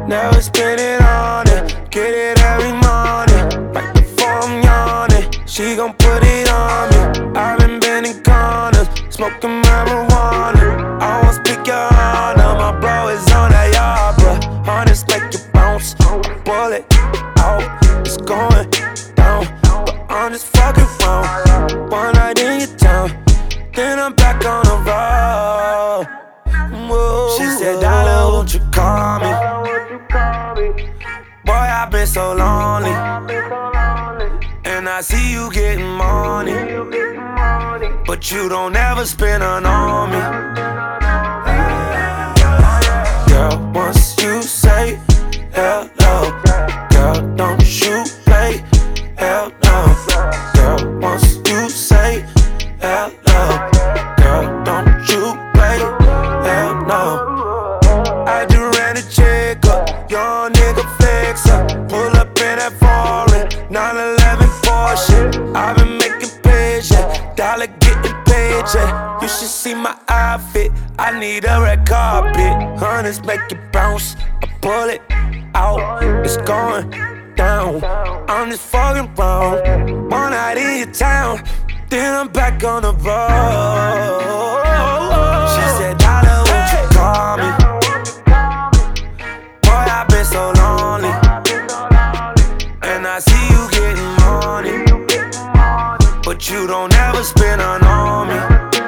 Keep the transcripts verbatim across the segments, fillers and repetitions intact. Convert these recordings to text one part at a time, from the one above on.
Never spend it on it, get it every morning. Right before I'm yawning, she gon' put it on me. I've been bending corners, smoking marijuana. I won't speak your honor, my bro is on that yard, but honest make you bounce. Bullet out, it's going down, but I'm just fucking wrong. One night in your town, then I'm back on the road. Whoa. She said, Dollar, won't you call me? Boy, I've been so lonely, and I see you getting money, but you don't ever spend none on me. Girl, once you say hello, girl, don't you play, hell no. Girl, once you say hello, girl, don't you play, hell no. I do ran a check up, young nigga flex up, pull up in that foreign nine eleven Porsche. I've been making plays, yeah, dollar getting paid, yeah. You should see my outfit, I need a red carpet. Hunters make it bounce, I pull it out, it's going down. I'm just fucking wrong, one night in your town, then I'm back on the road. She said, Dollar, won't you call me? Boy, I've been so lonely, and I see you getting money, but you don't ever spend none on me.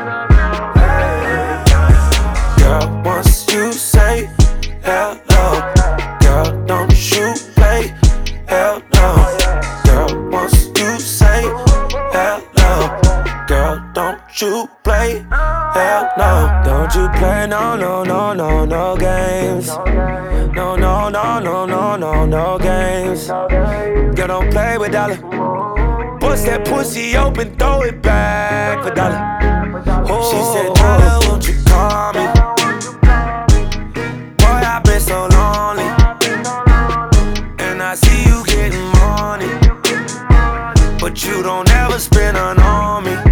Girl, once you say hello, girl, don't you play, hell no. Girl, once you say hello, girl, don't you play, hell no. Don't you play, no, no, no, no, no games. No, no, no, no, no, no, no games. Girl, don't play with dollar. Bust that pussy open, throw it back for dollar. Oh, she said, Dollar, won't you call me? Boy, I've been so lonely, and I see you getting money, but you don't ever spend none on me.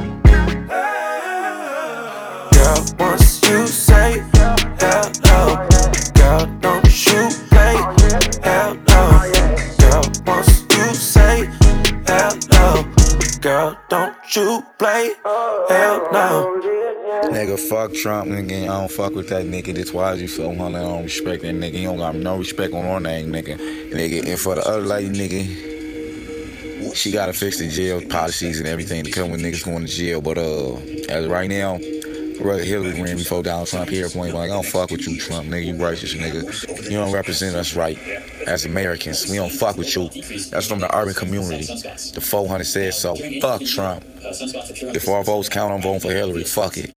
Girl, once you say hello, girl, don't you play, hell no. Girl, once you say hello, girl, don't you play, hell no. Nigga, fuck Trump, nigga. I don't fuck with that nigga. That's why you so hundred. I don't respect that nigga. You don't got no respect on our name, nigga. Nigga, and for the other lady, nigga, she gotta fix the jail policies and everything to come with niggas going to jail. But uh, as of right now, I'd rather Hillary win before Donald Trump here. Point blank, I don't fuck with you, Trump, nigga. You racist, nigga. You don't represent us right as Americans. We don't fuck with you. That's from the urban community. The four hundred said so. Fuck Trump. If our votes count, I'm voting for Hillary. Fuck it.